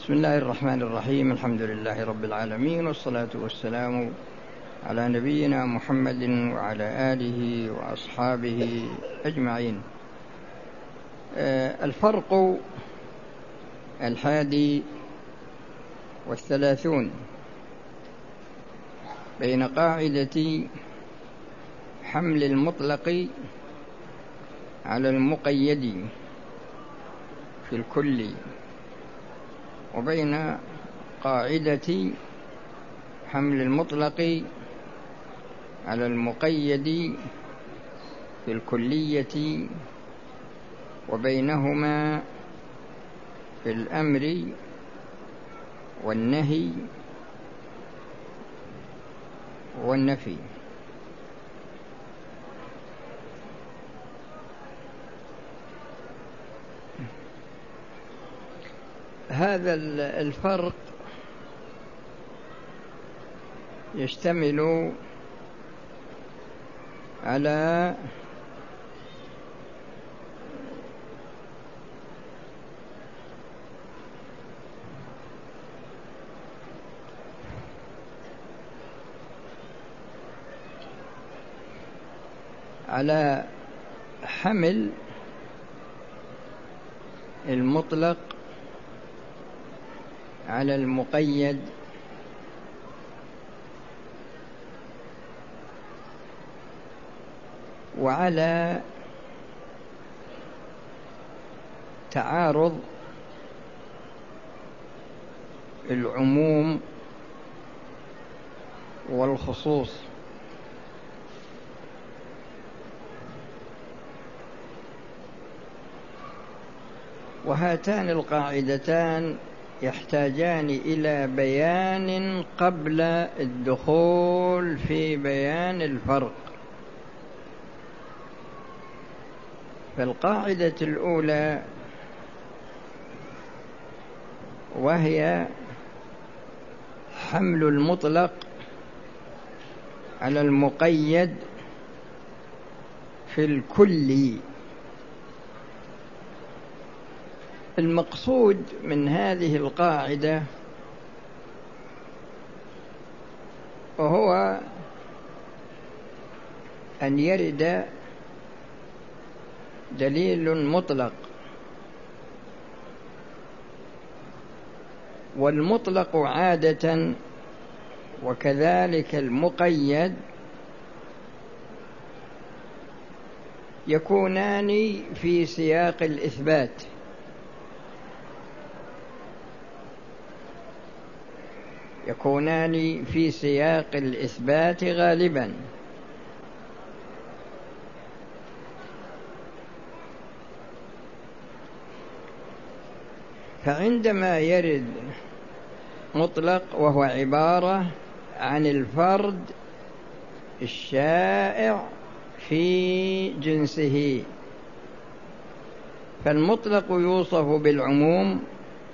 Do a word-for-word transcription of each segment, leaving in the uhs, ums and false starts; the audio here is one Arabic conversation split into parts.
بسم الله الرحمن الرحيم. الحمد لله رب العالمين، والصلاة والسلام على نبينا محمد وعلى آله وأصحابه أجمعين. الفرق الحادي والثلاثون بين قاعدة حمل المطلق على المقيد في الكل، وبين قاعدة حمل المطلق على المقيد في الكلية، وبينهما في الأمر والنهي والنفي. هذا الفرق يشتمل على على حمل المطلق على المقيد، وعلى تعارض العموم والخصوص. وهاتان القاعدتان يحتاجان إلى بيان قبل الدخول في بيان الفرق. فالقاعدة الأولى وهي حمل المطلق على المقيد في الكل. المقصود من هذه القاعدة وهو أن يرد دليل مطلق، والمطلق عادة وكذلك المقيد يكونان في سياق الإثبات، يكونان في سياق الإثبات غالبا. فعندما يرد مطلق وهو عبارة عن الفرد الشائع في جنسه، فالمطلق يوصف بالعموم،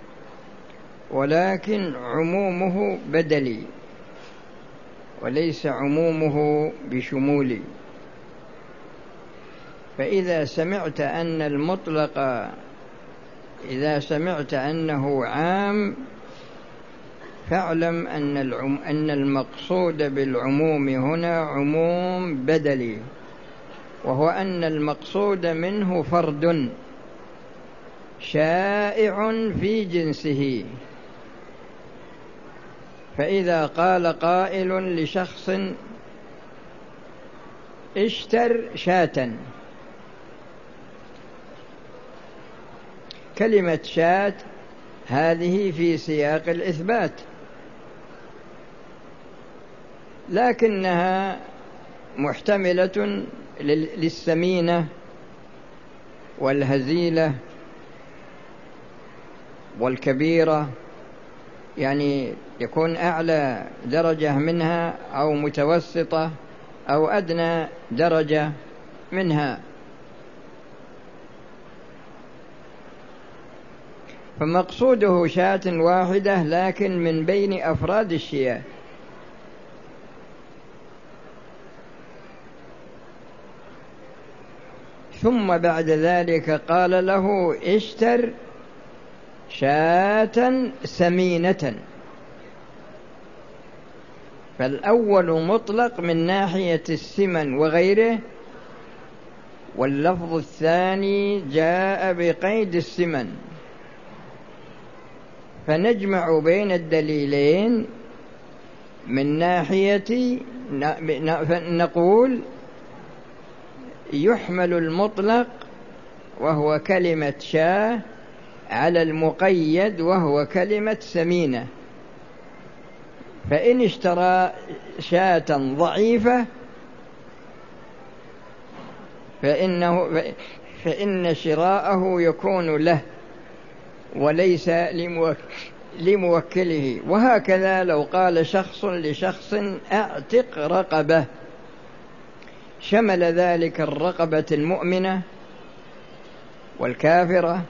ولكن عمومه بدلي وليس عمومه بشمولي. فإذا سمعت أن المطلق إذا سمعت أنه عام فاعلم أن العم أن المقصود بالعموم هنا عموم بدلي، وهو أن المقصود منه فرد شائع في جنسه. فإذا قال قائل لشخص اشتر شاة، كلمة شاة هذه في سياق الإثبات، لكنها محتملة للسمينة والهزيلة والكبيرة، يعني يكون أعلى درجة منها أو متوسطة أو أدنى درجة منها. فمقصوده شاة واحدة لكن من بين أفراد الشياه. ثم بعد ذلك قال له اشتر شاة سمينة. فالأول مطلق من ناحية السمن وغيره، واللفظ الثاني جاء بقيد السمن. فنجمع بين الدليلين من ناحية نقول يحمل المطلق وهو كلمة شاة على المقيد وهو كلمة سمينة. فإن اشترى شاة ضعيفة فإنه فإن شراءه يكون له وليس لموكله. وهكذا لو قال شخص لشخص اعتق رقبة، شمل ذلك الرقبة المؤمنة والكافرة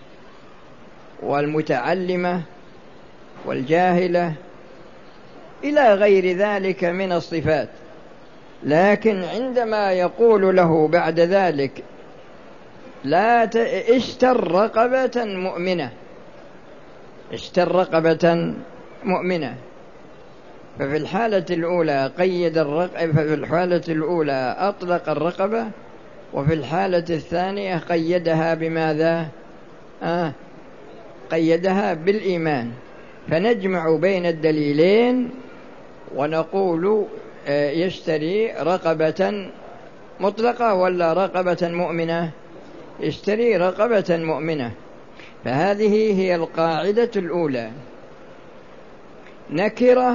والمتعلمة والجاهلة إلى غير ذلك من الصفات. لكن عندما يقول له بعد ذلك لا اشتر رقبة مؤمنة، اشتر رقبة مؤمنة، ففي الحالة الأولى قيد الرقبة، ففي الحالة الأولى أطلق الرقبة، وفي الحالة الثانية قيدها بماذا؟ آه قيدها بالإيمان. فنجمع بين الدليلين ونقول يشتري رقبة مطلقة ولا رقبة مؤمنة؟ يشتري رقبة مؤمنة. فهذه هي القاعدة الأولى، نكرة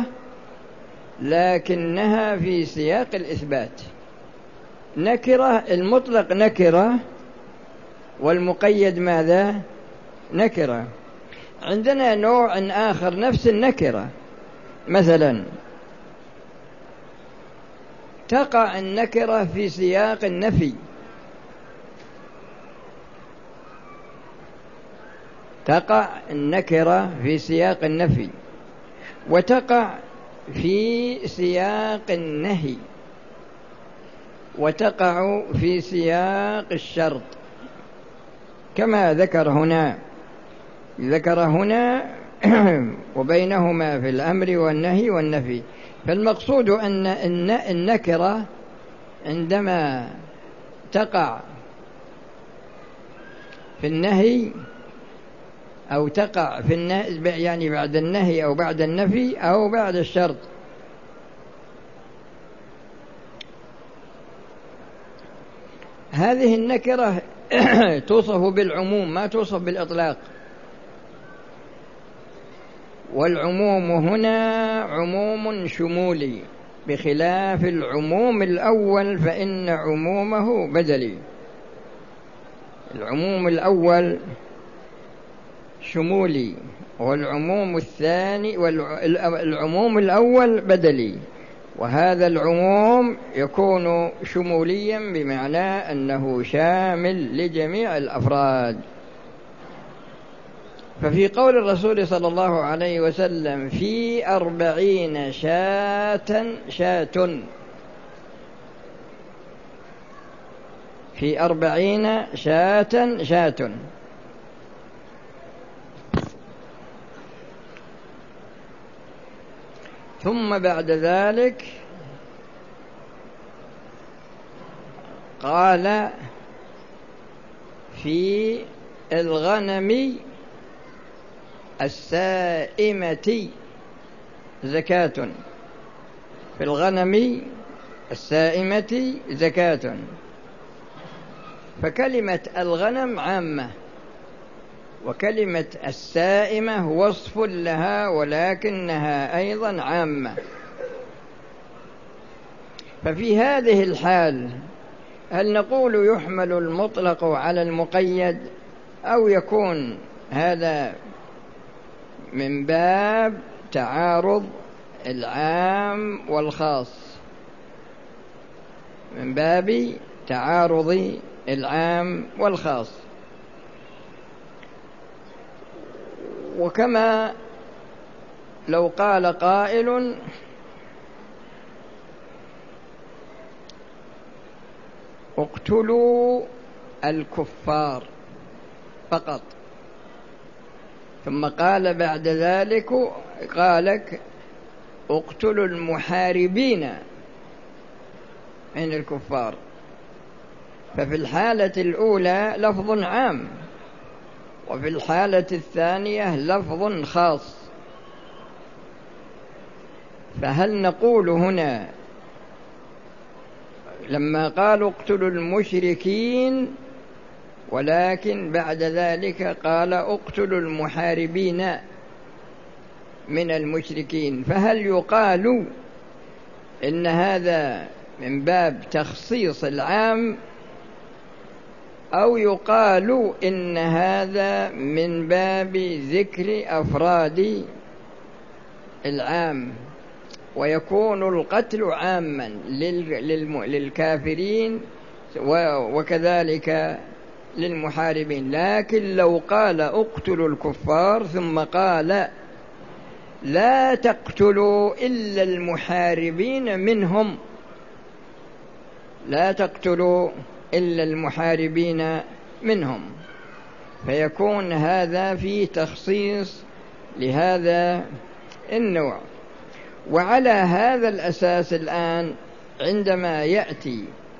لكنها في سياق الإثبات. نكرة، المطلق نكرة والمقيد ماذا؟ نكرة. عندنا نوع آخر نفس النكرة، مثلا تقع النكرة في سياق النفي، تقع النكرة في سياق النفي، وتقع في سياق النهي، وتقع في سياق الشرط، كما ذكر هنا ذكر هنا وبينهما في الأمر والنهي والنفي. فالمقصود أن النكرة عندما تقع في النهي أو تقع في النهي، يعني بعد النهي أو بعد النفي أو بعد الشرط، هذه النكرة توصف بالعموم ما توصف بالإطلاق. والعموم هنا عموم شمولي بخلاف العموم الأول فإن عمومه بدلي. العموم الأول شمولي والعموم الثاني والعموم الأول بدلي، وهذا العموم يكون شموليا بمعنى أنه شامل لجميع الأفراد. ففي قول الرسول صلى الله عليه وسلم في أربعين شاة شاة، في أربعين شاة شاة، ثم بعد ذلك قال في الغنم السائمة زكاة، في الغنم السائمة زكاة. فكلمة الغنم عامة، وكلمة السائمة وصف لها ولكنها أيضا عامة. ففي هذه الحال هل نقول يحمل المطلق على المقيد، أو يكون هذا من باب تعارض العام والخاص، من باب تعارض العام والخاص؟ وكما لو قال قائل اقتلوا الكفار فقط، ثم قال بعد ذلك قالك اقتلوا المحاربين من الكفار. ففي الحالة الأولى لفظ عام، وفي الحالة الثانية لفظ خاص. فهل نقول هنا لما قالوا اقتلوا المشركين ولكن بعد ذلك قال اقتلوا المحاربين من المشركين، فهل يقال إن هذا من باب تخصيص العام، أو يقال إن هذا من باب ذكر أفراد العام، ويكون القتل عاما للكافرين وكذلك للمحاربين؟ لكن لو قال اقتلوا الكفار ثم قال لا تقتلوا إلا المحاربين منهم، لا تقتلوا إلا المحاربين منهم، فيكون هذا في تخصيص لهذا النوع. وعلى هذا الأساس الآن عندما يأتي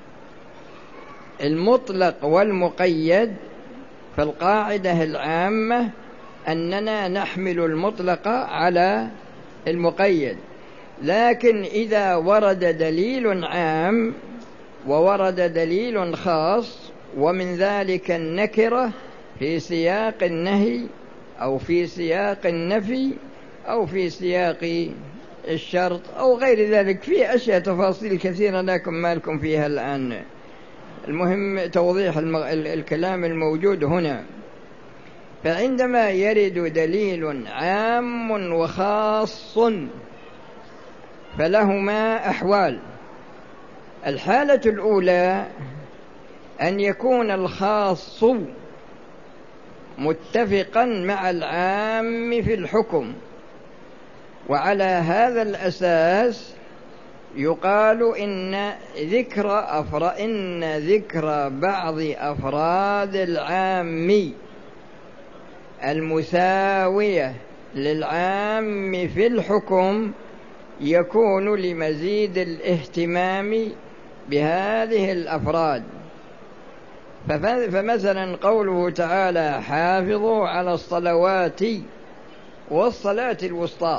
المطلق والمقيد، فالقاعدة العامة أننا نحمل المطلق على المقيد، لكن إذا ورد دليل عام وورد دليل خاص، ومن ذلك النكرة في سياق النهي أو في سياق النفي أو في سياق الشرط أو غير ذلك، في أشياء تفاصيل كثيرة لكم ما لكم فيها الآن، المهم توضيح الكلام الموجود هنا. فعندما يرد دليل عام وخاص فلهما أحوال. الحالة الأولى أن يكون الخاص متفقا مع العام في الحكم، وعلى هذا الأساس يقال إن ذكر أفر إن ذكر بعض أفراد العام المساوية للعام في الحكم يكون لمزيد الاهتمام بهذه الأفراد. فمثلا قوله تعالى حافظوا على الصلوات والصلاة الوسطى،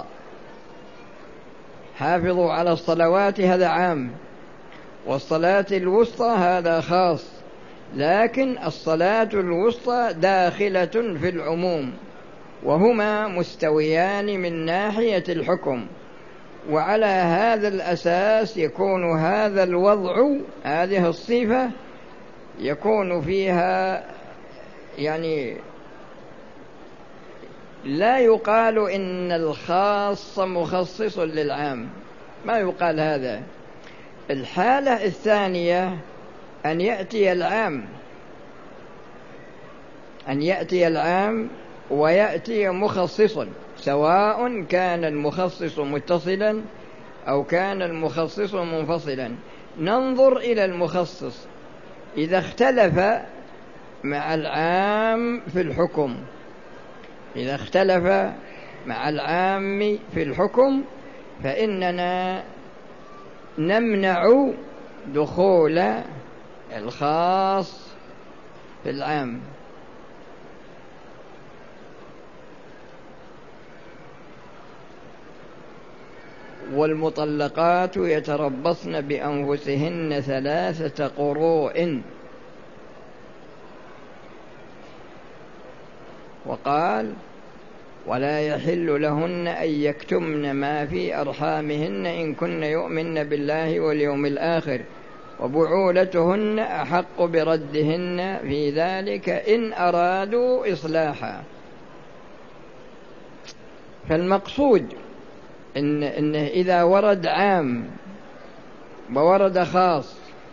حافظوا على الصلوات هذا عام، والصلاة الوسطى هذا خاص، لكن الصلاة الوسطى داخلة في العموم، وهما مستويان من ناحية الحكم. وعلى هذا الأساس يكون هذا الوضع، هذه الصفة يكون فيها يعني لا يقال إن الخاص مخصص للعام، ما يقال هذا. الحالة الثانية أن يأتي العام أن يأتي العام ويأتي مخصصا، سواء كان المخصص متصلا أو كان المخصص منفصلا. ننظر إلى المخصص إذا اختلف مع العام في الحكم، إذا اختلف مع العام في الحكم فإننا نمنع دخول الخاص في العام. والمطلقات يتربصن بأنفسهن ثلاثة قروء. وقال ولا يحل لهن أن يكتمن ما في أرحامهن إن كن يؤمن بالله واليوم الآخر وبعولتهن أحق بردهن في ذلك إن أرادوا إصلاحا. فالمقصود إن, إن إذا ورد عام وورد خاص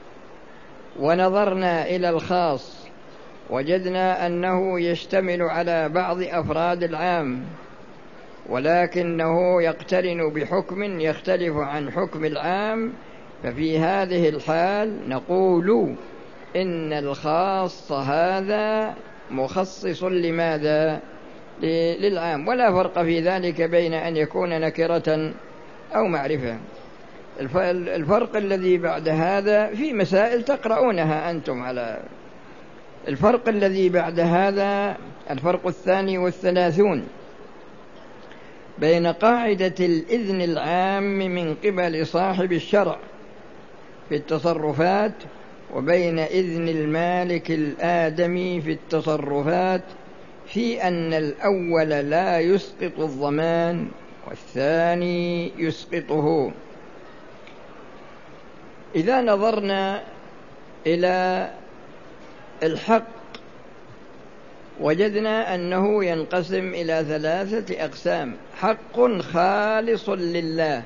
ونظرنا إلى الخاص وجدنا أنه يشتمل على بعض أفراد العام، ولكنه يقترن بحكم يختلف عن حكم العام، ففي هذه الحال نقول إن الخاص هذا مخصص لماذا؟ للعام، ولا فرق في ذلك بين أن يكون نكرة أو معرفة. الفرق الذي بعد هذا في مسائل تقرؤونها أنتم على الفرق الذي بعد هذا. الفرق الثاني والثلاثون بين قاعدة الإذن العام من قبل صاحب الشرع في التصرفات وبين إذن المالك الآدمي في التصرفات، في أن الأول لا يسقط الضمان والثاني يسقطه. إذا نظرنا إلى الحق وجدنا أنه ينقسم إلى ثلاثة أقسام: حق خالص لله،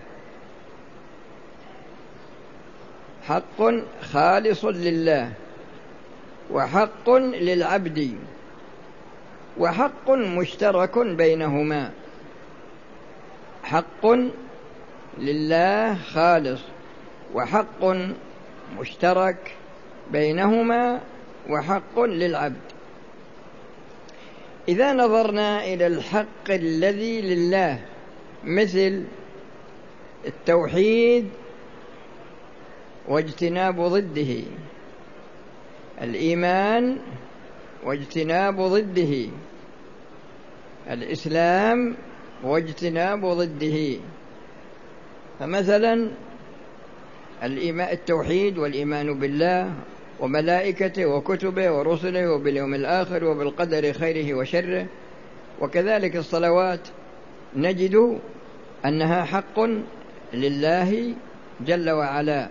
حق خالص لله، وحق للعبد، وحق مشترك بينهما. حق لله خالص، وحق مشترك بينهما، وحق للعبد. إذا نظرنا إلى الحق الذي لله مثل التوحيد واجتناب ضده، الإيمان واجتناب ضده، الإسلام واجتناب ضده. فمثلا التوحيد والإيمان بالله وملائكته وكتبه ورسله وباليوم الآخر وبالقدر خيره وشره، وكذلك الصلوات نجد أنها حق لله جل وعلا.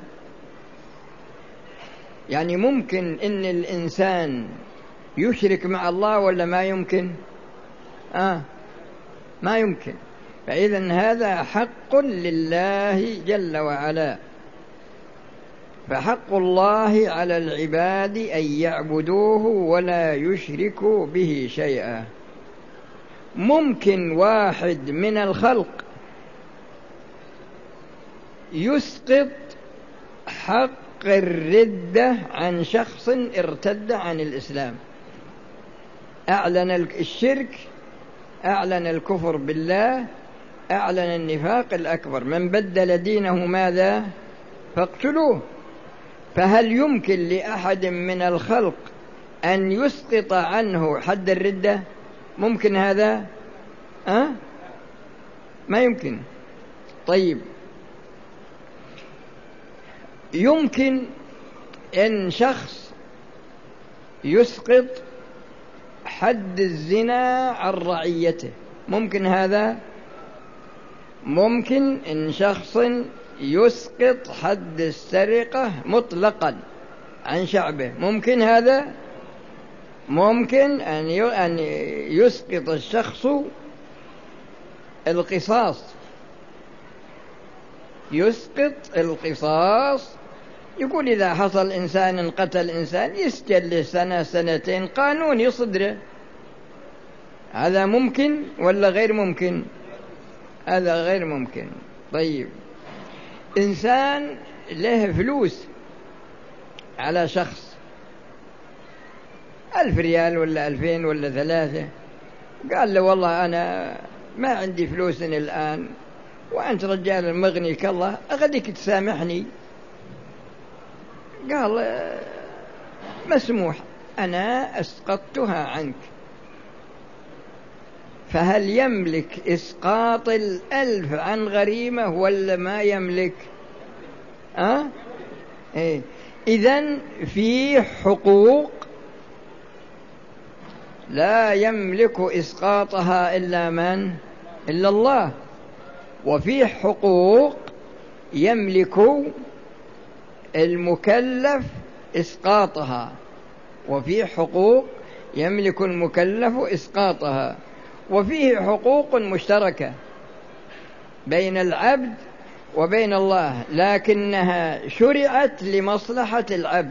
يعني ممكن إن الإنسان يشرك مع الله ولا ما يمكن؟ آه ما يمكن. فإذن هذا حق لله جل وعلا. فحق الله على العباد أن يعبدوه ولا يشركوا به شيئا. ممكن واحد من الخلق يسقط حق الردة عن شخص ارتد عن الإسلام، أعلن الشرك، أعلن الكفر بالله، أعلن النفاق الأكبر. من بدل دينه ماذا؟ فاقتلوه. فهل يمكن لأحد من الخلق أن يسقط عنه حد الردة؟ ممكن هذا؟ أه؟ ما يمكن. طيب، يمكن أن شخص يسقط حد الزنا عن رعيته، ممكن هذا؟ ممكن أن شخص يسقط حد السرقة مطلقا عن شعبه، ممكن هذا؟ ممكن أن يسقط الشخص القصاص، يسقط القصاص. يقول إذا حصل إنسان قتل إنسان يسجل لسنة سنتين، قانون يصدره. هذا ممكن ولا غير ممكن؟ هذا غير ممكن. طيب، إنسان له فلوس على شخص ألف ريال ولا ألفين ولا ثلاثة، قال له والله أنا ما عندي فلوس الآن وأنت رجال مغني كالله، أغديك تسامحني. قال مسموح، أنا أسقطتها عنك. فهل يملك إسقاط الألف عن غريمة ولا ما يملك؟ أه؟ إيه؟ إذن في حقوق لا يملك إسقاطها إلا من؟ إلا الله. وفي حقوق يملك المكلف إسقاطها، وفي حقوق يملك المكلف إسقاطها. وفيه حقوق مشتركة بين العبد وبين الله، لكنها شرعت لمصلحة العبد.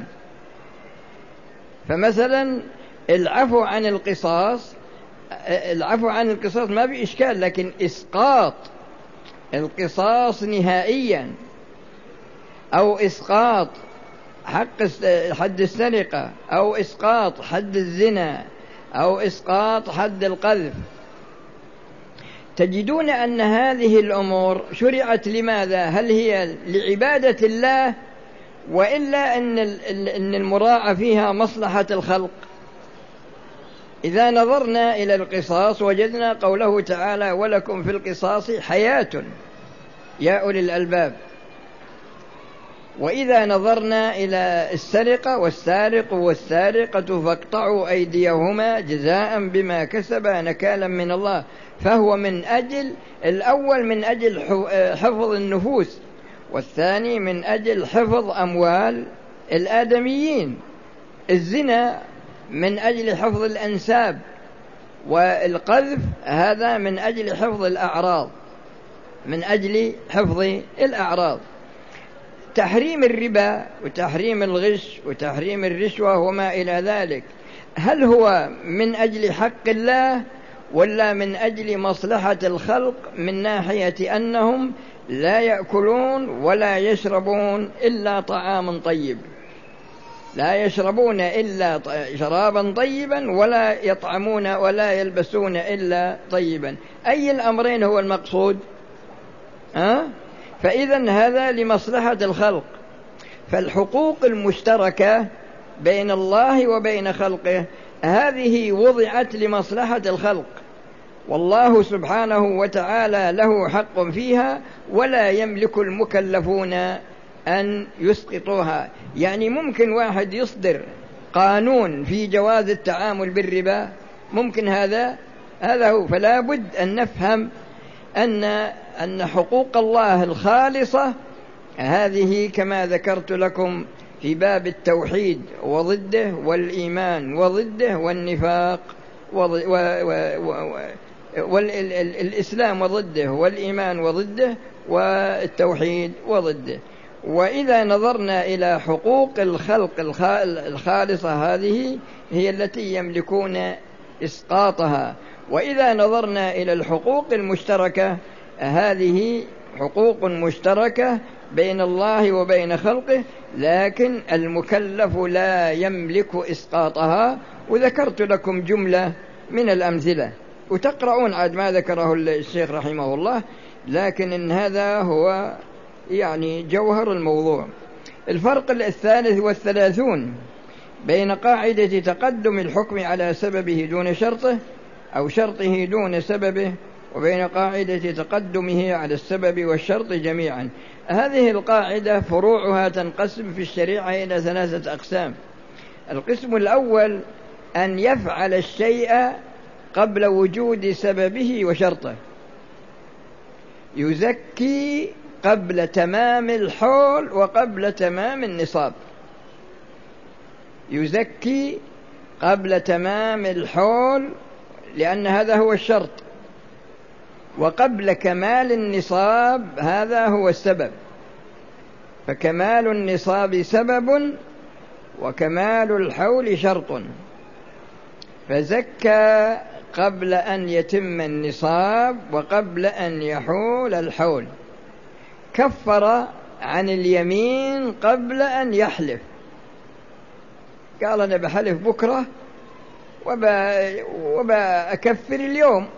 فمثلا العفو عن القصاص، العفو عن القصاص ما في إشكال، لكن إسقاط القصاص نهائيا، أو إسقاط حق حد السرقة، أو إسقاط حد الزنا، أو إسقاط حد القذف، تجدون أن هذه الأمور شرعت لماذا؟ هل هي لعبادة الله وإلا أن أن المراعى فيها مصلحة الخلق؟ إذا نظرنا إلى القصاص وجدنا قوله تعالى ولكم في القصاص حياة يا أولي الألباب. وإذا نظرنا إلى السرقة والسارق والسارقة فاقطعوا أيديهما جزاء بما كسبا نكالا من الله، فهو من أجل الأول من أجل حفظ النفوس، والثاني من أجل حفظ أموال الآدميين. الزنا من أجل حفظ الأنساب، والقذف هذا من أجل حفظ الأعراض، من أجل حفظ الأعراض. تحريم الربا وتحريم الغش وتحريم الرشوة وما إلى ذلك، هل هو من أجل حق الله ولا من أجل مصلحة الخلق، من ناحية أنهم لا يأكلون ولا يشربون إلا طعاما طيب، لا يشربون إلا شرابا طيبا ولا يطعمون ولا يلبسون إلا طيبا؟ أي الأمرين هو المقصود؟ أه؟ فإذا هذا لمصلحة الخلق. فالحقوق المشتركة بين الله وبين خلقه هذه وضعت لمصلحة الخلق، والله سبحانه وتعالى له حق فيها ولا يملك المكلفون أن يسقطوها. يعني ممكن واحد يصدر قانون في جواز التعامل بالربا، ممكن هذا هذا هو. فلا بد أن نفهم أن أن حقوق الله الخالصة هذه كما ذكرت لكم في باب التوحيد وضده، والإيمان وضده، والنفاق والإسلام وضده، والإيمان وضده، والتوحيد وضده. وإذا نظرنا إلى حقوق الخلق الخالصة هذه هي التي يملكون إسقاطها. وإذا نظرنا إلى الحقوق المشتركة هذه حقوق مشتركة بين الله وبين خلقه، لكن المكلف لا يملك إسقاطها. وذكرت لكم جملة من الأمثلة وتقرؤون عاد ما ذكره الشيخ رحمه الله، لكن إن هذا هو يعني جوهر الموضوع. الفرق الثالث والثلاثون بين قاعدة تقدم الحكم على سببه دون شرطه أو شرطه دون سببه، وبين قاعدة تقدمه على السبب والشرط جميعا. هذه القاعدة فروعها تنقسم في الشريعة إلى ثلاثة أقسام. القسم الأول أن يفعل الشيء قبل وجود سببه وشرطه، يزكي قبل تمام الحول وقبل تمام النصاب، يزكي قبل تمام الحول لأن هذا هو الشرط، وقبل كمال النصاب هذا هو السبب. فكمال النصاب سبب وكمال الحول شرط، فزكى قبل أن يتم النصاب وقبل أن يحول الحول. كفر عن اليمين قبل أن يحلف، قال أنا بحلف بكرة وبأكفر اليوم.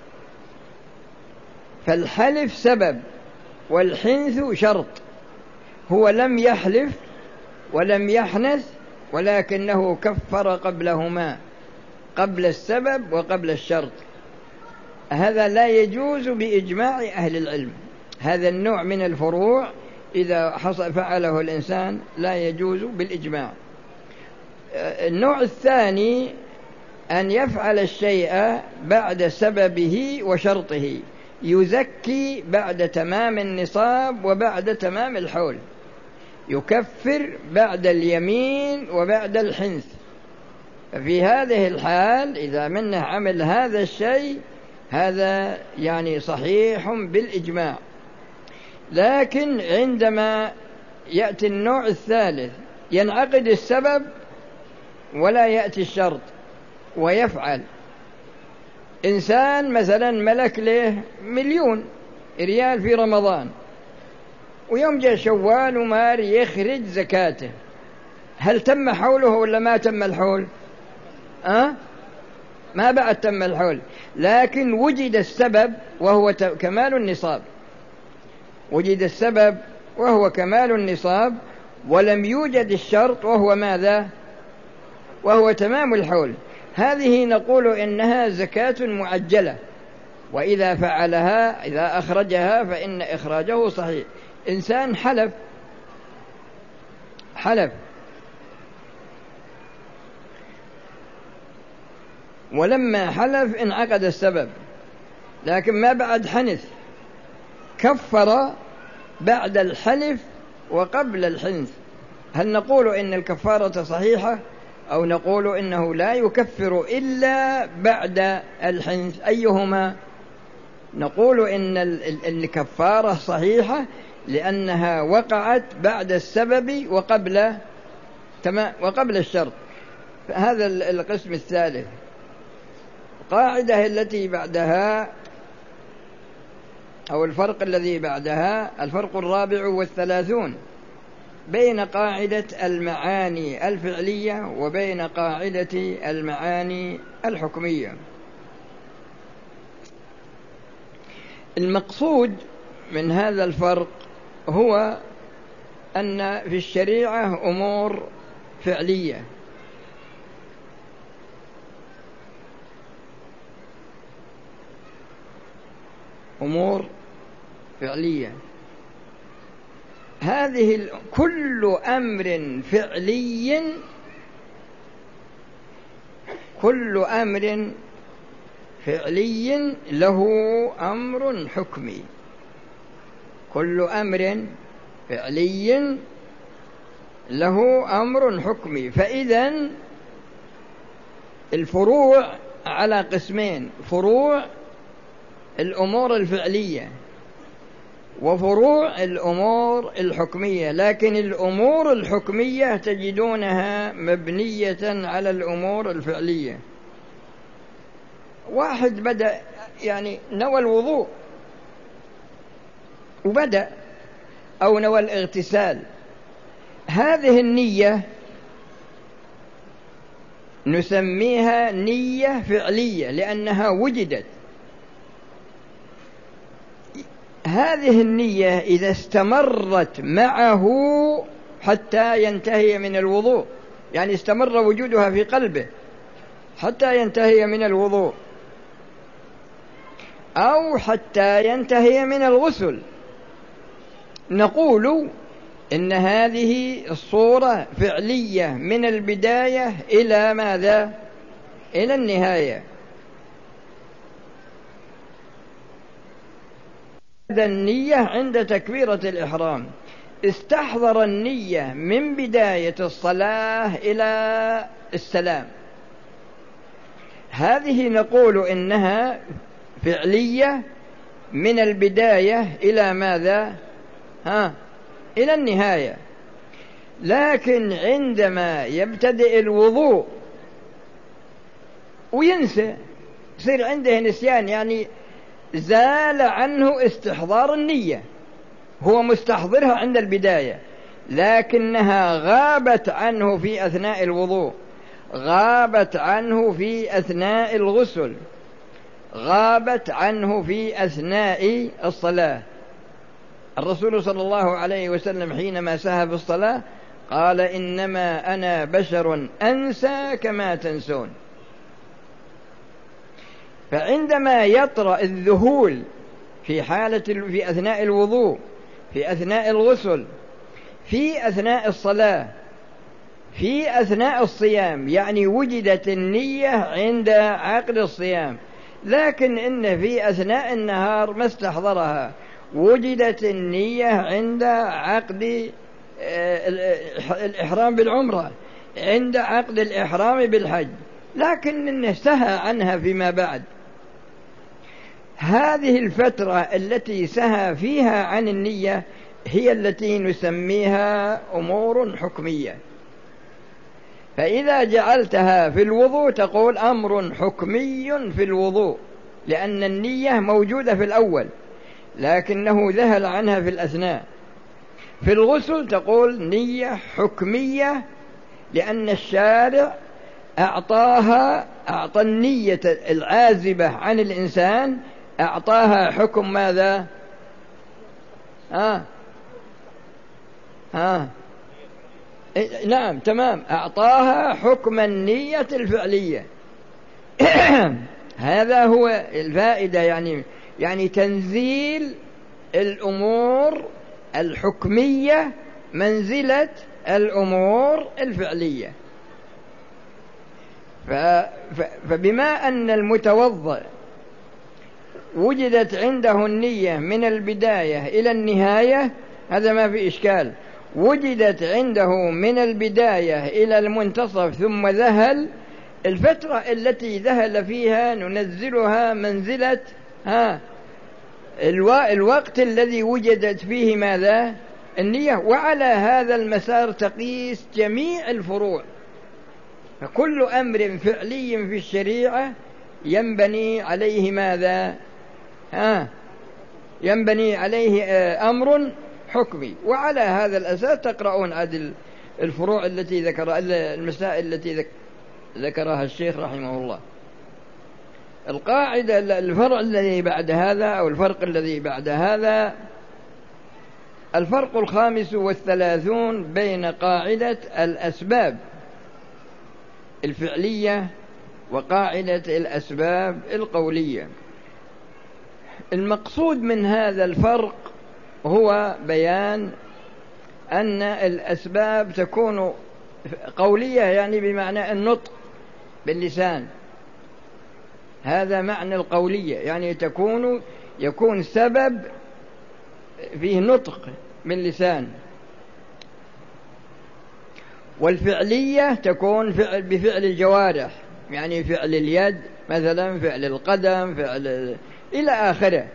فالحلف سبب والحنث شرط. هو لم يحلف ولم يحنث ولكنه كفر قبلهما، قبل السبب وقبل الشرط. هذا لا يجوز بإجماع أهل العلم. هذا النوع من الفروع إذا حصل فعله الإنسان لا يجوز بالإجماع. النوع الثاني أن يفعل الشيء بعد سببه وشرطه، يزكي بعد تمام النصاب وبعد تمام الحول، يكفر بعد اليمين وبعد الحنث. ففي هذه الحال إذا منه عمل هذا الشيء هذا يعني صحيح بالإجماع. لكن عندما يأتي النوع الثالث ينعقد السبب ولا يأتي الشرط ويفعل. إنسان مثلا ملك له مليون ريال في رمضان، ويوم جاء شوال ومار يخرج زكاته، هل تم حوله ولا ما تم الحول؟ أه؟ ما بعد تم الحول، لكن وجد السبب وهو كمال النصاب، وجد السبب وهو كمال النصاب، ولم يوجد الشرط وهو ماذا؟ وهو تمام الحول. هذه نقول إنها زكاة معجلة، وإذا فعلها إذا أخرجها فإن إخراجه صحيح. إنسان حلف حلف ولما حلف انعقد السبب، لكن ما بعد حنث، كفر بعد الحلف وقبل الحنث. هل نقول إن الكفارة صحيحة أو نقول إنه لا يكفر إلا بعد الحنث؟ أيهما؟ نقول إن الكفارة صحيحة لأنها وقعت بعد السبب وقبل وقبل الشرط. هذا القسم الثالث. القاعدة التي بعدها أو الفرق الذي بعدها الفرق الرابع والثلاثون بين قاعدة المعاني الفعلية وبين قاعدة المعاني الحكمية. المقصود من هذا الفرق هو أن في الشريعة أمور فعلية، أمور فعلية. هذه كل أمر فعلي كل أمر فعلي له أمر حكمي، كل أمر فعلي له أمر حكمي. فإذن الفروع على قسمين: فروع الأمور الفعلية وفروع الأمور الحكمية. لكن الأمور الحكمية تجدونها مبنية على الأمور الفعلية. واحد بدأ يعني نوى الوضوء وبدأ أو نوى الاغتسال، هذه النية نسميها نية فعلية لأنها وجدت. هذه النية إذا استمرت معه حتى ينتهي من الوضوء، يعني استمر وجودها في قلبه حتى ينتهي من الوضوء أو حتى ينتهي من الغسل، نقول إن هذه الصورة فعلية من البداية إلى ماذا؟ إلى النهاية. هذا النية عند تكبيرة الإحرام، استحضر النية من بداية الصلاة إلى السلام، هذه نقول إنها فعلية من البداية إلى ماذا؟ ها إلى النهاية. لكن عندما يبتدئ الوضوء وينسى، يصير عنده نسيان، يعني زال عنه استحضار النية، هو مستحضرها عند البداية لكنها غابت عنه في أثناء الوضوء، غابت عنه في أثناء الغسل، غابت عنه في أثناء الصلاة. الرسول صلى الله عليه وسلم حينما سهى في الصلاة قال: إنما أنا بشر أنسى كما تنسون. فعندما يطرأ الذهول في حالة في أثناء الوضوء، في أثناء الغسل، في أثناء الصلاة، في أثناء الصيام، يعني وجدت النية عند عقد الصيام، لكن إن في أثناء النهار ما استحضرها، وجدت النية عند عقد الإحرام بالعمرة، عند عقد الإحرام بالحج، لكن إنه سهى عنها فيما بعد. هذه الفترة التي سهى فيها عن النية هي التي نسميها أمور حكمية. فإذا جعلتها في الوضوء تقول أمر حكمي في الوضوء، لأن النية موجودة في الأول لكنه ذهل عنها في الأثناء. في الغسل تقول نية حكمية لأن الشارع أعطاها أعطى النية العازبة عن الإنسان أعطاها حكم ماذا؟ آه. آه. إيه نعم تمام، أعطاها حكم النية الفعلية. هذا هو الفائدة، يعني يعني تنزيل الأمور الحكمية منزلة الأمور الفعلية. فبما أن المتوضئ وجدت عنده النية من البداية إلى النهاية، هذا ما في إشكال. وجدت عنده من البداية إلى المنتصف ثم ذهل، الفترة التي ذهل فيها ننزلها منزلة ها الوقت الذي وجدت فيه ماذا؟ النية. وعلى هذا المسار تقيس جميع الفروع. فكل أمر فعلي في الشريعة ينبني عليه ماذا؟ ها ينبني عليه أمر حكمي. وعلى هذا الأساس تقرؤون عدل الفروع التي ذكر المسائل التي ذكرها الشيخ رحمه الله. القاعدة الفرع الذي بعد هذا أو الفرق الذي بعد هذا الفرق الخامس والثلاثون بين قاعدة الأسباب الفعلية وقاعدة الأسباب القولية. المقصود من هذا الفرق هو بيان أن الأسباب تكون قولية، يعني بمعنى النطق باللسان، هذا معنى القولية، يعني تكون يكون سبب فيه نطق باللسان. والفعلية تكون فعل بفعل الجوارح، يعني فعل اليد مثلا، فعل القدم، فعل إلى آخره.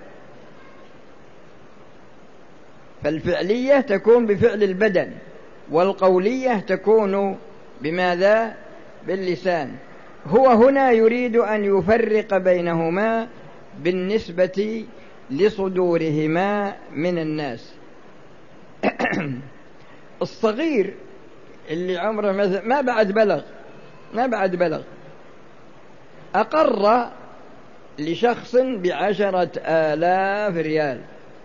فالفعلية تكون بفعل البدن، والقولية تكون بماذا؟ باللسان. هو هنا يريد أن يفرق بينهما بالنسبة لصدورهما من الناس. الصغير اللي عمره ما بعد بلغ ما بعد بلغ أقر لشخص بعشرة آلاف ريال،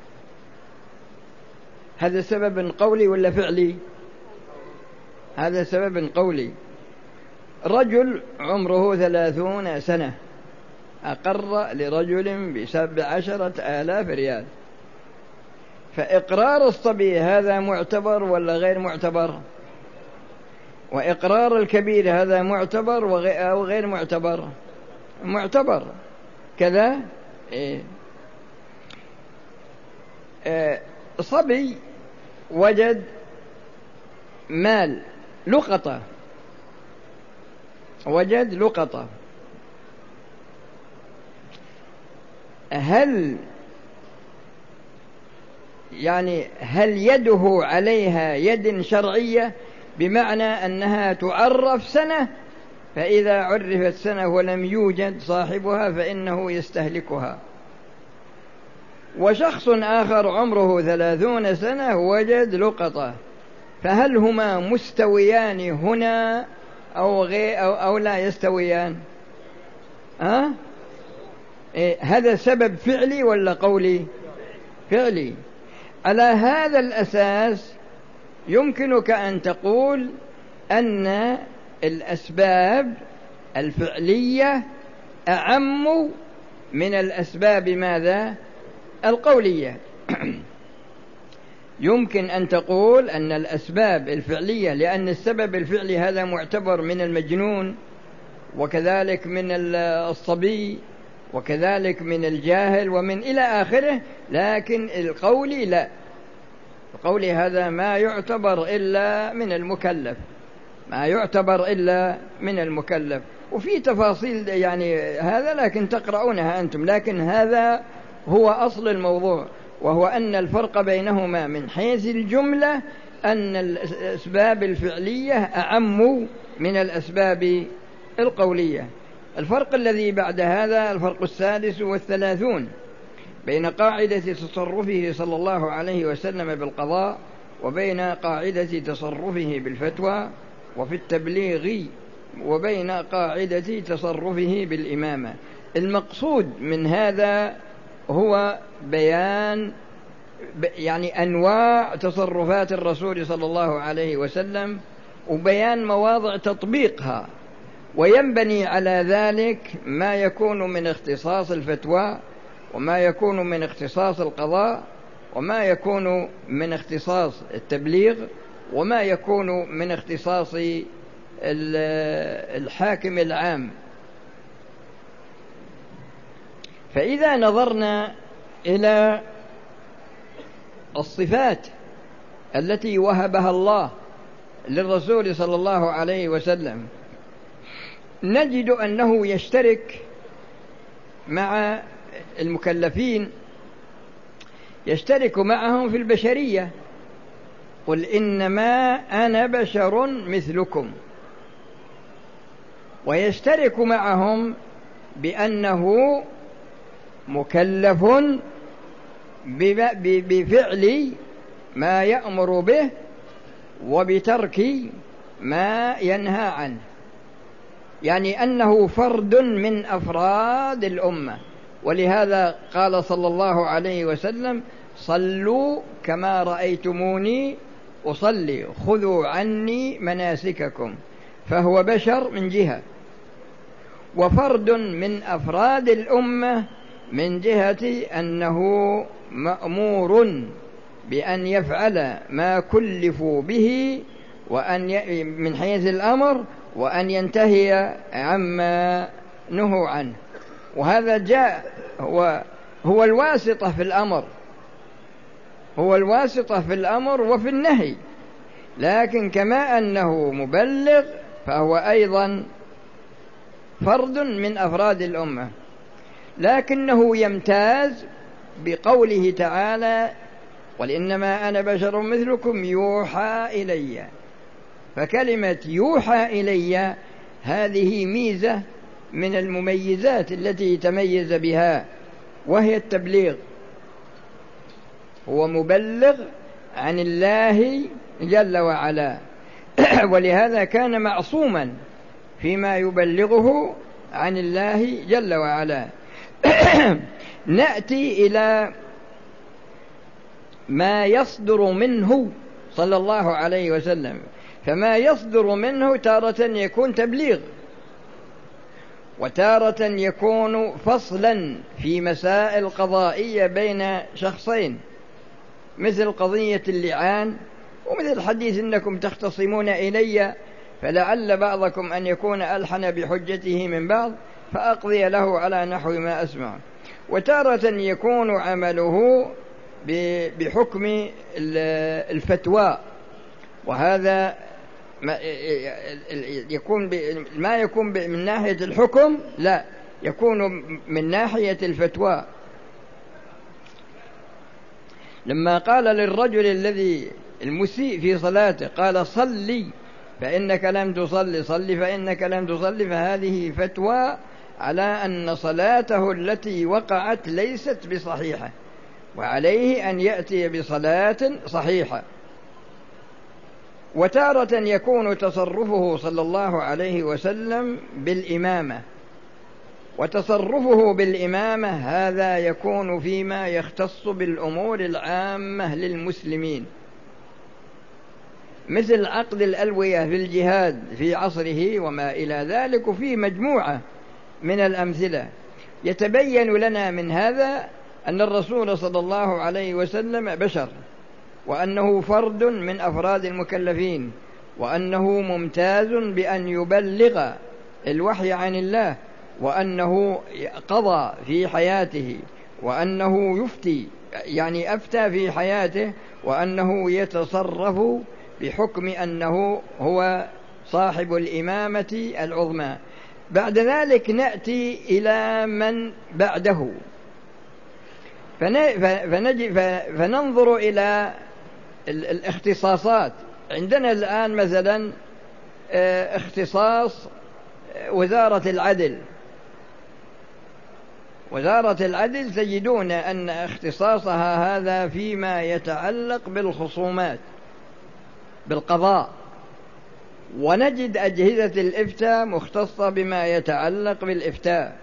هذا سبب قولي ولا فعلي؟ هذا سبب قولي. رجل عمره ثلاثون سنة أقر لرجل بعشرة آلاف ريال، فإقرار الصبي هذا معتبر ولا غير معتبر؟ وإقرار الكبير هذا معتبر أو غير معتبر؟ معتبر كذا. إيه؟ إيه صبي وجد مال لقطة، وجد لقطة، هل يعني هل يده عليها يد شرعية، بمعنى أنها تعرف سنة، فإذا عرفت سنة ولم يوجد صاحبها فإنه يستهلكها؟ وشخص آخر عمره ثلاثون سنة وجد لقطة، فهل هما مستويان هنا أو, غير أو, أو لا يستويان؟ أه؟ إيه هذا سبب فعلي ولا قولي؟ فعلي. على هذا الأساس يمكنك أن تقول أن الأسباب الفعلية أعم من الأسباب ماذا؟ القولية. يمكن أن تقول أن الأسباب الفعلية، لأن السبب الفعلي هذا معتبر من المجنون، وكذلك من الصبي، وكذلك من الجاهل، ومن إلى آخره، لكن القولي لا، القولي هذا ما يعتبر إلا من المكلف، ما يعتبر إلا من المكلف. وفي تفاصيل يعني هذا لكن تقرؤونها أنتم، لكن هذا هو أصل الموضوع، وهو أن الفرق بينهما من حيث الجملة أن الأسباب الفعلية أعم من الأسباب القولية. الفرق الذي بعد هذا الفرق السادس والثلاثون بين قاعدة تصرفه صلى الله عليه وسلم بالقضاء وبين قاعدة تصرفه بالفتوى وفي التبليغ وبين قاعدة تصرفه بالإمامة. المقصود من هذا هو بيان يعني أنواع تصرفات الرسول صلى الله عليه وسلم وبيان مواضع تطبيقها، وينبني على ذلك ما يكون من اختصاص الفتوى، وما يكون من اختصاص القضاء، وما يكون من اختصاص التبليغ، وما يكون من اختصاص الحاكم العام. فإذا نظرنا إلى الصفات التي وهبها الله للرسول صلى الله عليه وسلم نجد أنه يشترك مع المكلفين، يشترك معهم في البشرية. قل إنما أنا بشر مثلكم. ويشترك معهم بأنه مكلف بفعل ما يأمر به وبترك ما ينهى عنه، يعني أنه فرد من أفراد الأمة. ولهذا قال صلى الله عليه وسلم: صلوا كما رأيتموني أصلي خذوا عني مناسككم. فهو بشر من جهة، وفرد من أفراد الأمة من جهة أنه مأمور بأن يفعل ما كلفوا به وأن ي... من حيث الأمر، وأن ينتهي عما نهوا عنه. وهذا جاء هو هو الواسطة في الأمر، هو الواسطة في الأمر وفي النهي. لكن كما أنه مبلغ فهو أيضا فرد من أفراد الأمة، لكنه يمتاز بقوله تعالى: قل إنما أنا بشر مثلكم يوحى إلي. فكلمة يوحى إلي هذه ميزة من المميزات التي تميز بها، وهي التبليغ. هو مبلغ عن الله جل وعلا ولهذا كان معصوما فيما يبلغه عن الله جل وعلا. نأتي إلى ما يصدر منه صلى الله عليه وسلم. فما يصدر منه تارة يكون تبليغ، وتارة يكون فصلا في مسائل قضائية بين شخصين، مثل قضية اللعان، ومثل حديث إنكم تختصمون إلي فلعل بعضكم أن يكون ألحن بحجته من بعض فأقضي له على نحو ما أسمع. وتارة يكون عمله بحكم الفتوى، وهذا ما يكون ما يكون من ناحية الحكم، لا، يكون من ناحية الفتوى. لما قال للرجل الذي المسيء في صلاته قال: صلي فإنك لم تصلي، صلي فإنك لم تصلي، فهذه فتوى على أن صلاته التي وقعت ليست بصحيحة، وعليه أن يأتي بصلاة صحيحة. وتارة يكون تصرفه صلى الله عليه وسلم بالإمامة، وتصرفه بالإمامة هذا يكون فيما يختص بالأمور العامة للمسلمين، مثل عقد الألوية في الجهاد في عصره وما إلى ذلك. وفي مجموعة من الأمثلة يتبين لنا من هذا أن الرسول صلى الله عليه وسلم بشر، وأنه فرد من أفراد المكلفين، وأنه ممتاز بأن يبلغ الوحي عن الله، وأنه قضى في حياته، وأنه يفتي يعني أفتى في حياته، وأنه يتصرف بحكم أنه هو صاحب الإمامة العظمى. بعد ذلك نأتي إلى من بعده فننظر إلى الاختصاصات. عندنا الآن مثلا اختصاص وزارة العدل. وزارة العدل تجدون أن اختصاصها هذا فيما يتعلق بالخصومات، بالقضاء، ونجد أجهزة الإفتاء مختصة بما يتعلق بالإفتاء،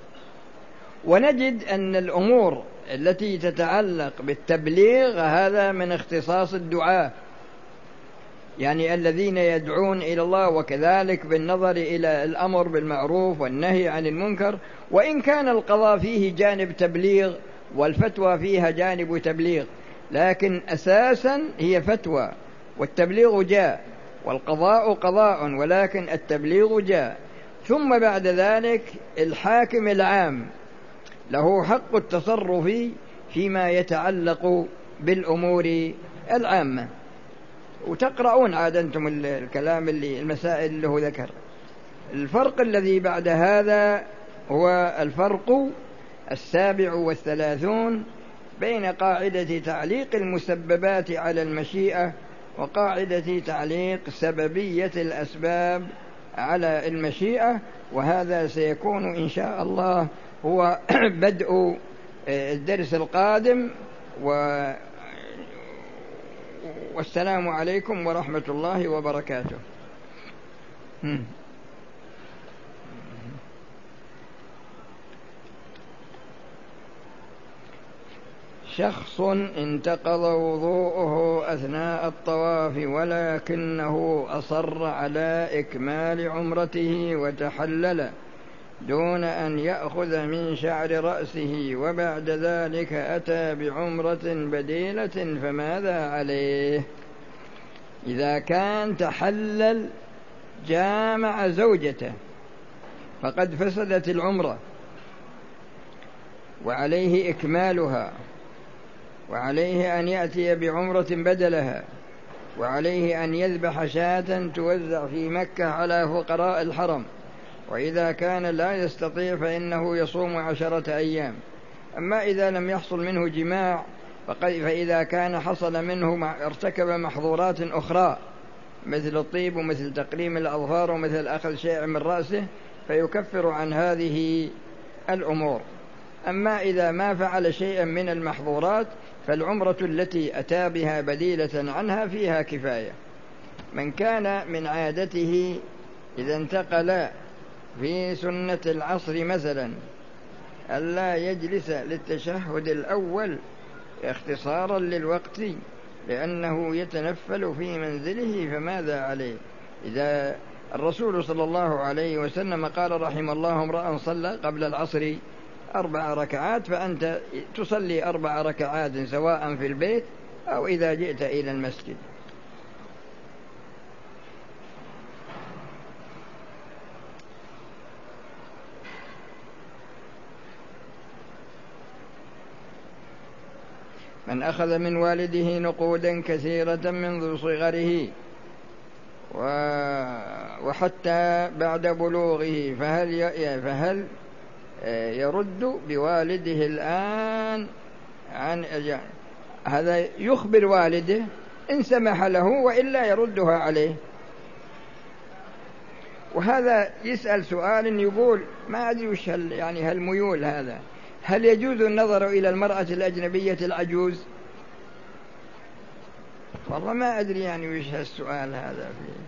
ونجد أن الأمور التي تتعلق بالتبليغ هذا من اختصاص الدعاة، يعني الذين يدعون إلى الله، وكذلك بالنظر إلى الأمر بالمعروف والنهي عن المنكر، وإن كان القضاء فيه جانب تبليغ والفتوى فيها جانب تبليغ، لكن أساسا هي فتوى، والتبليغ جاء، والقضاء قضاء، ولكن التبليغ جاء. ثم بعد ذلك الحاكم العام له حق التصرف فيما يتعلق بالأمور العامة. وتقرؤون عاد أنتم الكلام اللي المسائل اللي هو ذكر. الفرق الذي بعد هذا هو الفرق السابع والثلاثون بين قاعدة تعليق المسببات على المشيئة وقاعدة تعليق سببية الأسباب على المشيئة، وهذا سيكون إن شاء الله هو بدء الدرس القادم. و والسلام عليكم ورحمة الله وبركاته. شخص انتقض وضوءه أثناء الطواف ولكنه أصر على إكمال عمرته وتحلل دون أن يأخذ من شعر رأسه، وبعد ذلك أتى بعمرة بديلة، فماذا عليه؟ إذا كان تحلل جامع زوجته فقد فسدت العمرة، وعليه إكمالها، وعليه أن يأتي بعمرة بدلها، وعليه أن يذبح شاة توزع في مكة على فقراء الحرم، وإذا كان لا يستطيع فإنه يصوم عشرة أيام. أما إذا لم يحصل منه جماع فإذا كان حصل منه ارتكب محظورات أخرى مثل الطيب ومثل تقليم الأظفار ومثل أخذ شيء من رأسه فيكفر عن هذه الأمور. أما إذا ما فعل شيئا من المحظورات فالعمرة التي أتى بها بديلة عنها فيها كفاية. من كان من عادته إذا انتقل في سنة العصر مثلا ألا يجلس للتشهد الأول اختصارا للوقت لأنه يتنفل في منزله، فماذا عليه؟ إذا الرسول صلى الله عليه وسلم قال رحم الله امرأ صلى قبل العصر أربع ركعات، فأنت تصلي أربع ركعات سواء في البيت أو إذا جئت إلى المسجد. من أخذ من والده نقودا كثيرة منذ صغره وحتى بعد بلوغه فهل فهل يرد بوالده الآن عن هذا؟ يخبر والده إن سمح له، وإلا يردها عليه. وهذا يسأل سؤال يقول ما أدري وش هل يعني هالميول هذا، هل يجوز النظر إلى المرأة الأجنبية العجوز؟ والله ما أدري يعني وش هالسؤال هذا فيه.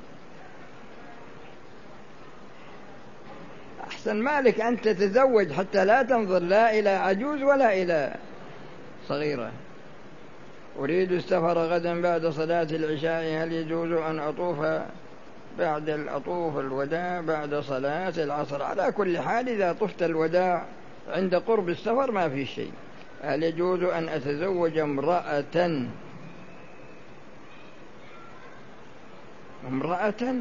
أحسن مالك أن تتزوج حتى لا تنظر لا إلى عجوز ولا إلى صغيرة. أريد السفر غدا بعد صلاة العشاء، هل يجوز أن أطوف بعد الأطوف الوداع بعد صلاة العصر؟ على كل حال إذا طفت الوداع عند قرب السفر ما في شيء. هل يجوز أن أتزوج امرأة امرأة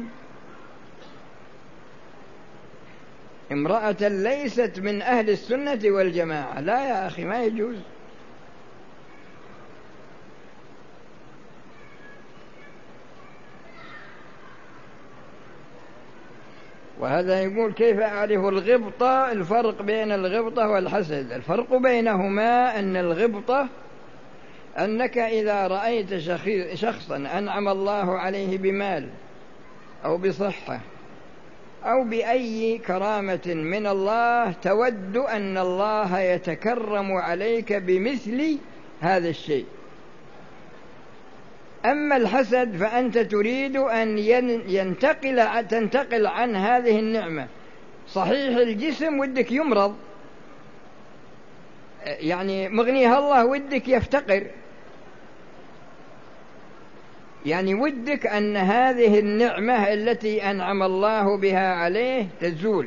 امرأة ليست من أهل السنة والجماعة؟ لا يا أخي، ما يجوز. وهذا يقول كيف أعرف الغبطة؟ الفرق بين الغبطة والحسد، الفرق بينهما أن الغبطة أنك إذا رأيت شخصا أنعم الله عليه بمال أو بصحة أو بأي كرامة من الله تود أن الله يتكرم عليك بمثل هذا الشيء، أما الحسد فأنت تريد أن ينتقل تنتقل عن هذه النعمة. صحيح الجسم ودك يمرض، يعني مغنيها الله ودك يفتقر، يعني ودك أن هذه النعمة التي أنعم الله بها عليه تزول.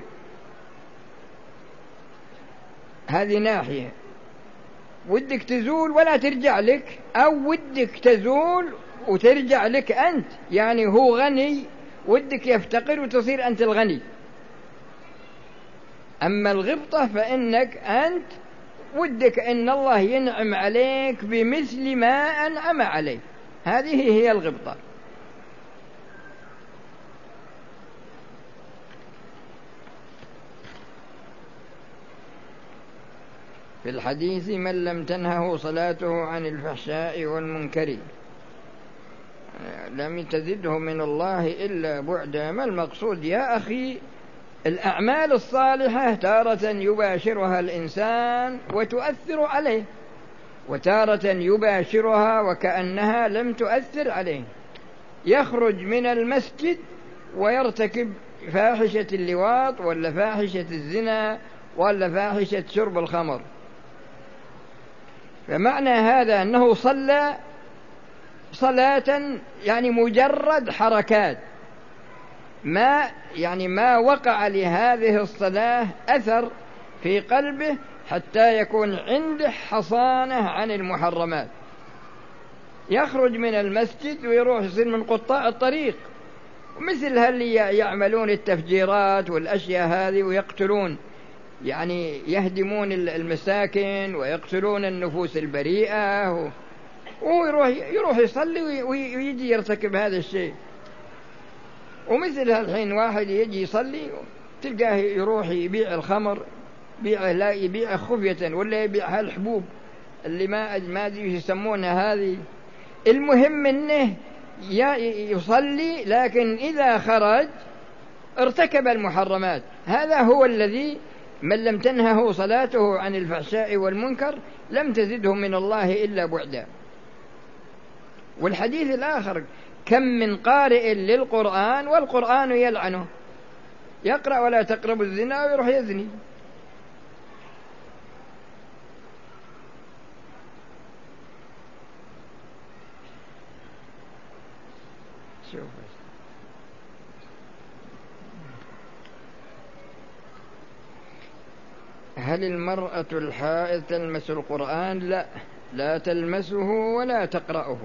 هذه ناحية ودك تزول ولا ترجع لك، أو ودك تزول وترجع لك أنت، يعني هو غني ودك يفتقر وتصير أنت الغني. أما الغبطة فإنك أنت ودك أن الله ينعم عليك بمثل ما أنعم عليك، هذه هي الغبطة. في الحديث: من لم تنهه صلاته عن الفحشاء والمنكر لم تزده من الله إلا بعدا. ما المقصود يا أخي؟ الأعمال الصالحة تارة يباشرها الإنسان وتؤثر عليه، وتارة يباشرها وكأنها لم تؤثر عليه. يخرج من المسجد ويرتكب فاحشة اللواط ولا فاحشة الزنا ولا فاحشة شرب الخمر، فمعنى هذا أنه صلى صلاة يعني مجرد حركات، ما يعني ما وقع لهذه الصلاة أثر في قلبه حتى يكون عنده حصانة عن المحرمات. يخرج من المسجد ويروح يصير من قطاع الطريق، مثل هاللي يعملون التفجيرات والأشياء هذه ويقتلون، يعني يهدمون المساكن ويقتلون النفوس البريئة، ويروح يروح يصلي ويجي يرتكب هذا الشيء. ومثل هالحين واحد يجي يصلي تلقاه يروح يبيع الخمر، يبيع لا يبيع خفية، ولا يبيع هالحبوب اللي ما ما أدري يسمونها هذه. المهم إنه يصلي، لكن إذا خرج ارتكب المحرمات. هذا هو الذي من لم تنهه صلاته عن الفحشاء والمنكر لم تزده من الله إلا بعدا. والحديث الآخر: كم من قارئ للقرآن والقرآن يلعنه، يقرأ ولا تقربوا الزنا ويروح يزني. شوف هل المرأة الحائض تلمس القرآن؟ لا، لا تلمسه ولا تقرأه.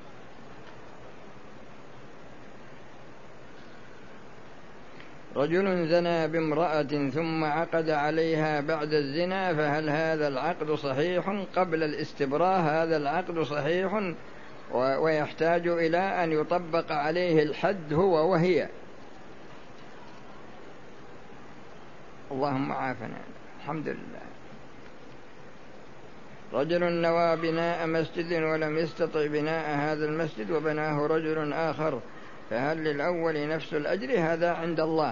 رجل زنى بامرأة ثم عقد عليها بعد الزنا، فهل هذا العقد صحيح قبل الاستبراء؟ هذا العقد صحيح ويحتاج إلى أن يطبق عليه الحد هو وهي. اللهم عافنا، الحمد لله. رجل نوى بناء مسجد ولم يستطع بناء هذا المسجد وبناه رجل آخر، فهل للأول نفس الأجر؟ هذا عند الله.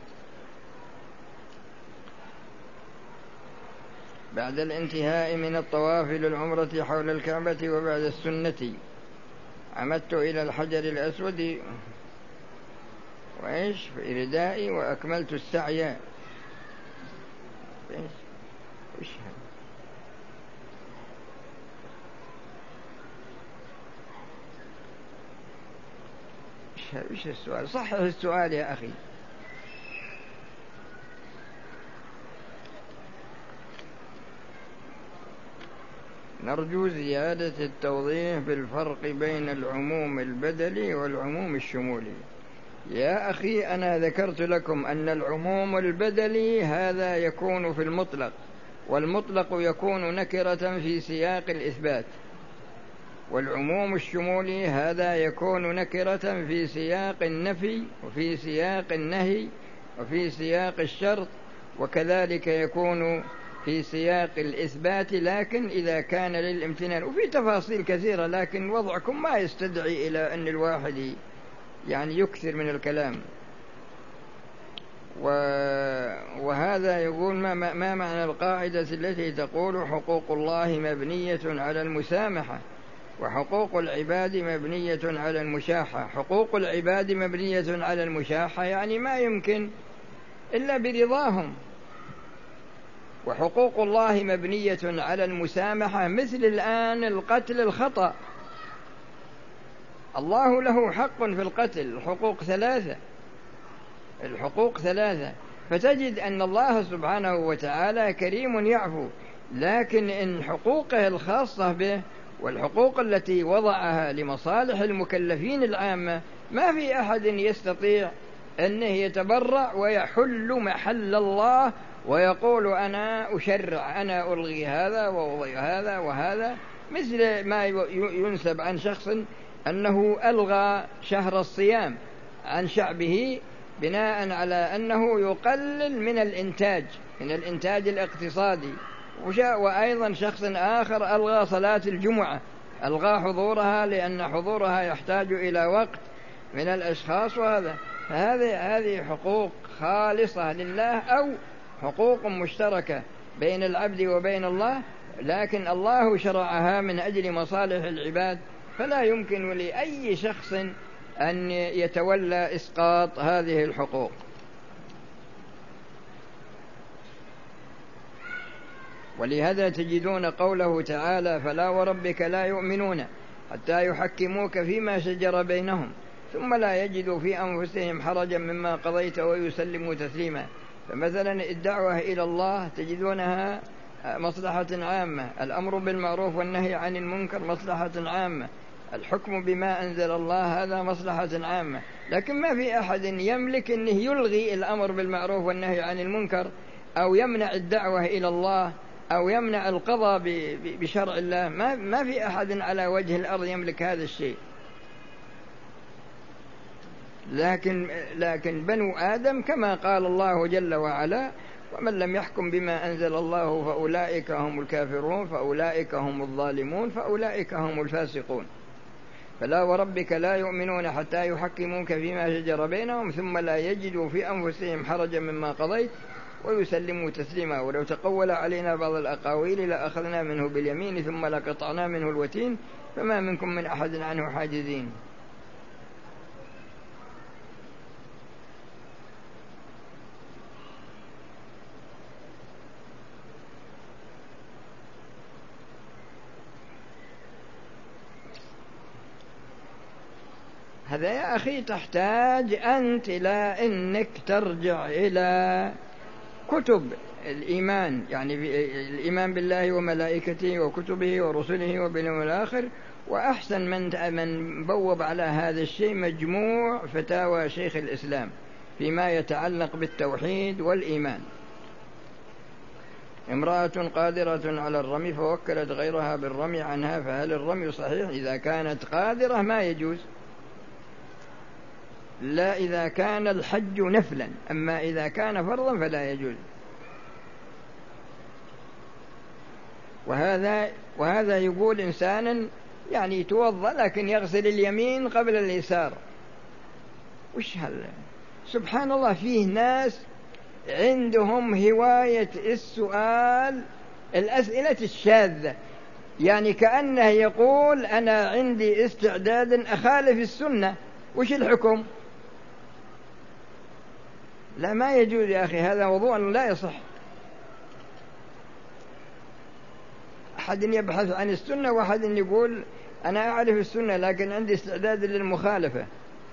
بعد الانتهاء من الطواف للعمرة حول الكعبة وبعد السنة عمدت إلى الحجر الأسود وإيش في ردائي وأكملت السعي. إيش إيش إيش السؤال؟ صحح السؤال يا أخي. نرجو زيادة التوضيح بالفرق بين العموم البدلي والعموم الشمولي. يا أخي أنا ذكرت لكم أن العموم البدلي هذا يكون في المطلق، والمطلق يكون نكرة في سياق الإثبات، والعموم الشمولي هذا يكون نكرة في سياق النفي وفي سياق النهي وفي سياق الشرط، وكذلك يكون في سياق الإثبات، لكن إذا كان للامتنان، وفي تفاصيل كثيرة، لكن وضعكم ما يستدعي إلى أن الواحد يعني يكثر من الكلام. وهذا يقول ما, ما معنى القاعدة التي تقول حقوق الله مبنية على المسامحة؟ وحقوق العباد مبنية على المشاحة. حقوق العباد مبنية على المشاحة يعني ما يمكن إلا برضاهم. وحقوق الله مبنية على المسامحة، مثل الآن القتل الخطأ، الله له حق في القتل، الحقوق ثلاثة، الحقوق ثلاثة. فتجد أن الله سبحانه وتعالى كريم يعفو، لكن إن حقوقه الخاصة به والحقوق التي وضعها لمصالح المكلفين العامة ما في أحد يستطيع أنه يتبرع ويحل محل الله ويقول أنا أشرع، أنا ألغي هذا وأضيع هذا وهذا، مثل ما ينسب عن شخص أنه ألغى شهر الصيام عن شعبه بناء على أنه يقلل من الإنتاج من الإنتاج الاقتصادي. وأيضا شخص آخر ألغى صلاة الجمعة، ألغى حضورها لأن حضورها يحتاج إلى وقت من الأشخاص، وهذا هذه هذه حقوق خالصة لله أو حقوق مشتركة بين العبد وبين الله، لكن الله شرعها من أجل مصالح العباد، فلا يمكن لأي شخص أن يتولى إسقاط هذه الحقوق. ولهذا تجدون قوله تعالى: فلا وربك لا يؤمنون حتى يحكموك فيما شجر بينهم ثم لا يجدوا في أنفسهم حرجا مما قضيت ويسلموا تسليما. فمثلا الدعوة إلى الله تجدونها مصلحة عامة، الأمر بالمعروف والنهي عن المنكر مصلحة عامة، الحكم بما أنزل الله هذا مصلحة عامة، لكن ما في أحد يملك أنه يلغي الأمر بالمعروف والنهي عن المنكر أو يمنع الدعوة إلى الله أو يمنع القضاء بشرع الله. ما ما في أحد على وجه الأرض يملك هذا الشيء، لكن لكن بنو آدم كما قال الله جل وعلا: ومن لم يحكم بما أنزل الله فأولئك هم الكافرون فأولئك هم الظالمون فأولئك هم الفاسقون. فلا وربك لا يؤمنون حتى يحكموك فيما شجر بينهم ثم لا يجدوا في أنفسهم حرجا مما قضيت ويسلموا تسليما. ولو تقول علينا بعض الأقاويل لأخذنا منه باليمين ثم لقطعنا منه الوتين فما منكم من أحد عنه حاجزين. هذا يا أخي تحتاج أنت إلى أنك ترجع إلى كتب الإيمان، يعني الإيمان بالله وملائكته وكتبه ورسله وباليوم الآخر. وأحسن من من بوب على هذا الشيء مجموع فتاوى شيخ الإسلام فيما يتعلق بالتوحيد والإيمان. امرأة قادرة على الرمي فوكلت غيرها بالرمي عنها، فهل الرمي صحيح؟ إذا كانت قادرة ما يجوز، لا إذا كان الحج نفلا، أما إذا كان فرضا فلا يجوز. وهذا وهذا يقول إنسان يعني يتوضأ لكن يغسل اليمين قبل اليسار. وش هذا؟ سبحان الله، فيه ناس عندهم هواية السؤال، الأسئلة الشاذة، يعني كأنه يقول أنا عندي استعداد أخالف السنة، وش الحكم؟ لا، ما يجوز يا أخي، هذا وضوء لا يصح. أحد يبحث عن السنة وأحد يقول أنا أعرف السنة لكن عندي استعداد للمخالفة.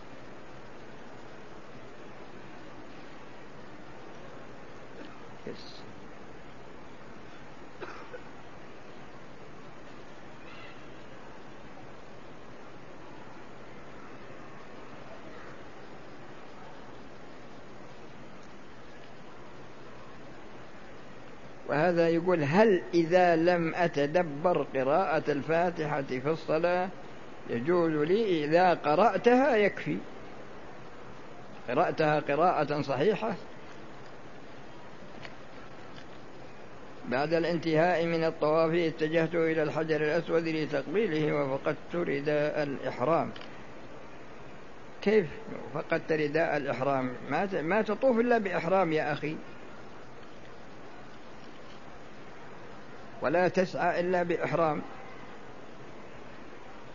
وهذا يقول: هل إذا لم أتدبر قراءة الفاتحة في الصلاة يجوز لي؟ إذا قرأتها يكفي، قرأتها قراءة صحيحة بعد الانتهاء من الطواف اتجهت إلى الحجر الأسود لتقبيله وفقدت رداء الإحرام. كيف فقدت رداء الإحرام؟ ما تطوف إلا بإحرام يا أخي، ولا تسعى إلا بإحرام.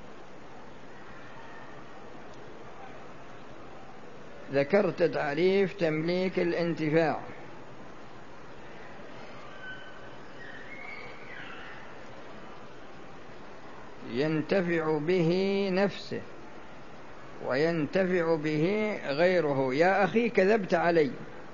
ذكرت تعريف تمليك الانتفاع. ينتفع به نفسه وينتفع به غيره. يا أخي كذبت علي،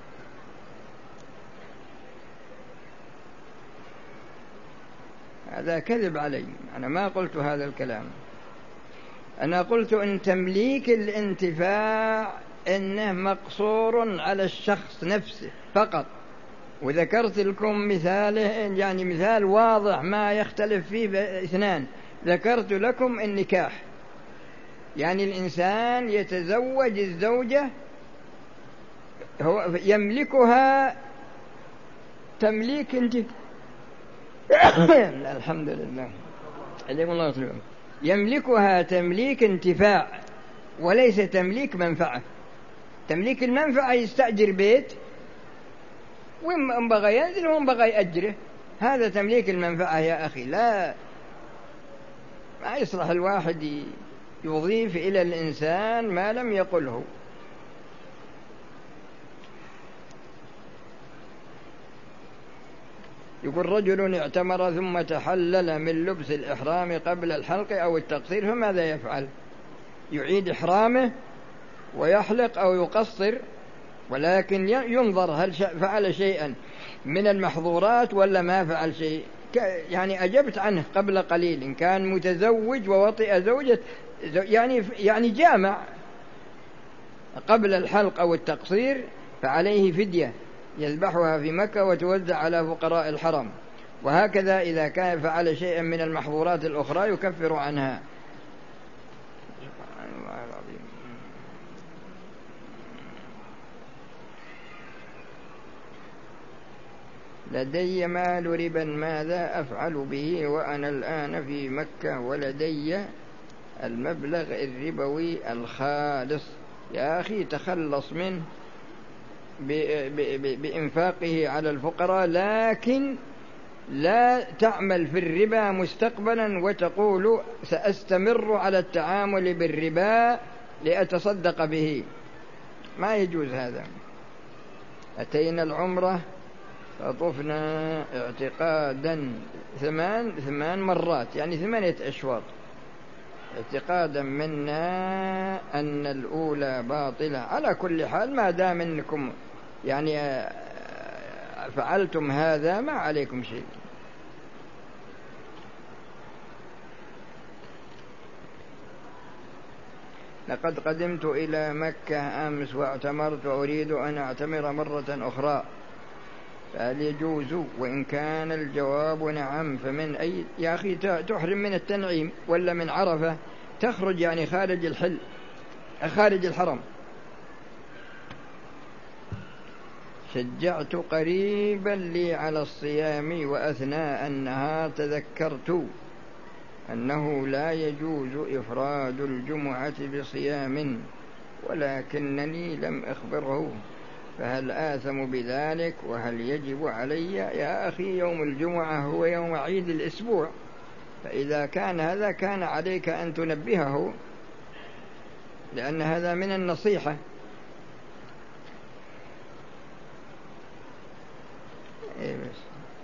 هذا كذب علي، أنا ما قلت هذا الكلام. أنا قلت إن تمليك الانتفاع إنه مقصور على الشخص نفسه فقط، وذكرت لكم مثاله، يعني مثال واضح ما يختلف فيه اثنان. ذكرت لكم النكاح، يعني الإنسان يتزوج الزوجة هو يملكها تمليك انتفاع الحمد لله عليكم الله يطلعون. يملكها تمليك انتفاع وليس تمليك منفعة. تمليك المنفعة يستأجر بيت وإن بغى ينزل وإن بغى يأجره، هذا تمليك المنفعة يا أخي. لا، ما يصلح الواحد يضيف إلى الإنسان ما لم يقله. يقول رجل اعتمر ثم تحلل من لبس الإحرام قبل الحلق أو التقصير، فماذا يفعل؟ يعيد إحرامه ويحلق أو يقصر، ولكن ينظر هل فعل شيئا من المحظورات ولا ما فعل شيء. يعني أجبت عنه قبل قليل، إن كان متزوج ووطئ زوجة يعني يعني جامع قبل الحلق أو التقصير فعليه فدية يذبحها في مكة وتوزع على فقراء الحرم. وهكذا إذا كان فعل شيئا من المحظورات الأخرى يكفر عنها. سبحان الله العظيم. لدي مال ربا ماذا أفعل به وأنا الآن في مكة ولدي المبلغ الربوي الخالص؟ يا أخي تخلص منه بإنفاقه على الفقراء، لكن لا تعمل في الربا مستقبلا وتقول سأستمر على التعامل بالربا لأتصدق به، ما يجوز هذا. أتينا العمرة فطفنا اعتقادا ثمان ثمان مرات، يعني ثمانية أشواط، اعتقادا منا أن الأولى باطلة. على كل حال ما دام أنكم يعني فعلتم هذا ما عليكم شيء. لقد قدمت إلى مكة أمس واعتمرت وأريد أن أعتمر مرة أخرى، فهل يجوز؟ وإن كان الجواب نعم فمن أي؟ يا أخي تحرم من التنعيم ولا من عرفة، تخرج يعني خارج الحل خارج الحرم. شجعت قريبا لي على الصيام وأثناء النهار تذكرت أنه لا يجوز إفراد الجمعة بصيام ولكنني لم أخبره، فهل آثم بذلك وهل يجب علي؟ يا أخي يوم الجمعة هو يوم عيد الأسبوع، فإذا كان هذا كان عليك أن تنبهه، لأن هذا من النصيحة. إيه بس.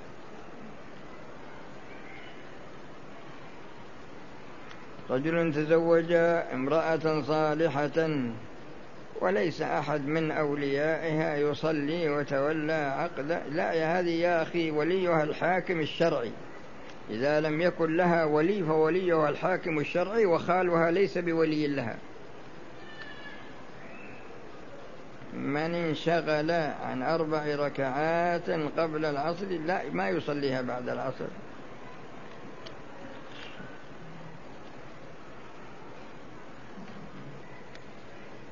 رجل تزوج امرأة صالحة وليس أحد من أوليائها يصلي وتولى عقد. لا يا هذه يا أخي وليها الحاكم الشرعي، إذا لم يكن لها ولي فوليها الحاكم الشرعي، وخالها ليس بولي لها. من انشغل عن أربع ركعات قبل العصر لا ما يصليها بعد العصر.